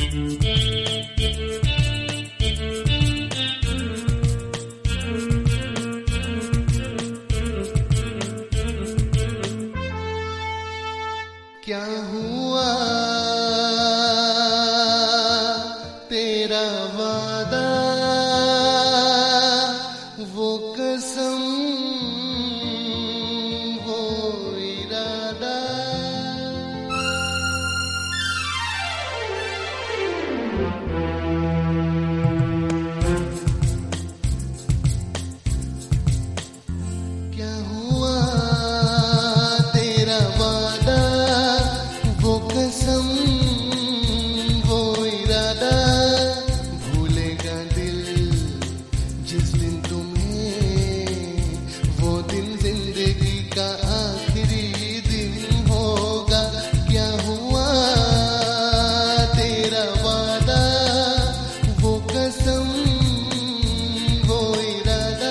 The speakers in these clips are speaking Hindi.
क्या हुआ तेरा वादा, वो कसम, वो इरादा। क्या हुआ तेरा वादा, वो कसम, वो इरादा। भूलेगा दिल जिस दिन तुम्हें, वो दिन जिंदगी का आखिरी दिन होगा। क्या हुआ तेरा वादा, वो कसम, वो इरादा।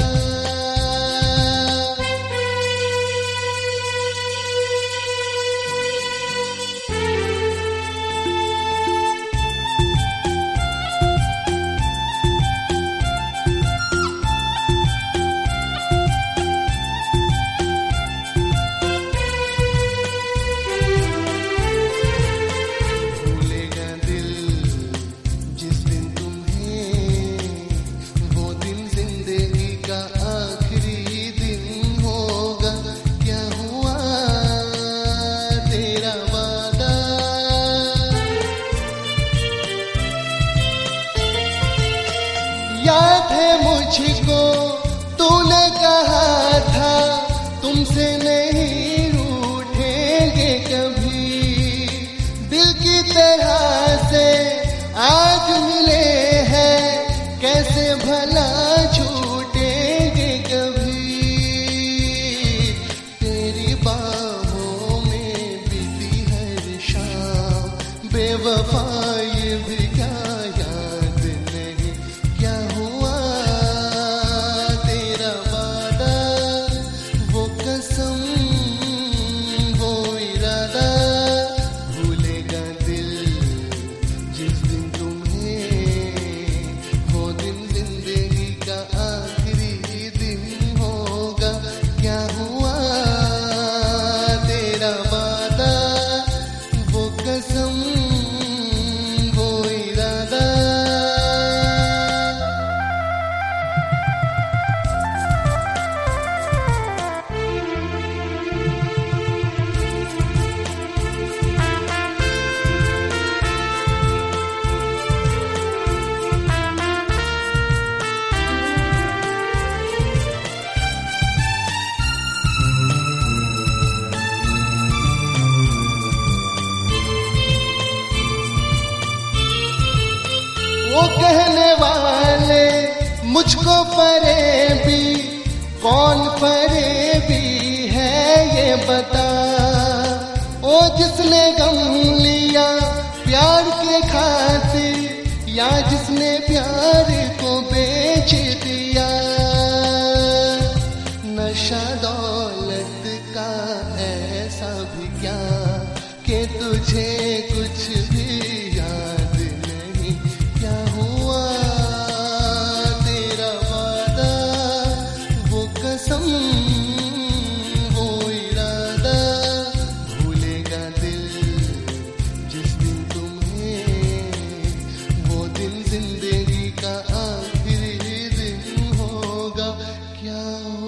भूलेगा दिल जिस दिन तुम्हें, वो दिन जिंदगी का आखिरी दिन होगा। क्या हुआ तेरा वादा। याद है मुझको तूने कहा था, तुमसे नहीं रूठेंगे कभी। दिल की तरह से आज मिले हैं, कैसे भला छूटेंगे कभी। तेरी बाहों में बीती हर शाम, बेवफा ये भी क्या याद नहीं। क्या हुआ तेरा वादा, वो कसम, वो इरादा। भूलेगा दिल जिस दिन तुम्हें, वो दिन जिंदगी का आखिरी दिन होगा। क्या हुआ तेरा वादा, वो कसम, वो इरादा। वो कहने वाले मुझको फरेबी, कौन फरेबी है ये बता। ओ जिसने गम लिया प्यार के खातिर, या जिसने प्यार को बेच दिया। नशा दौलत का ऐसा भी क्या कि तुझे कुछ भी याद नहीं। क्या हुआ तेरा वादा, वो कसम, वो इरादा। भूलेगा दिल जिस दिन तुम्हें, वो दिन जिंदगी का आखिरी दिन होगा। क्या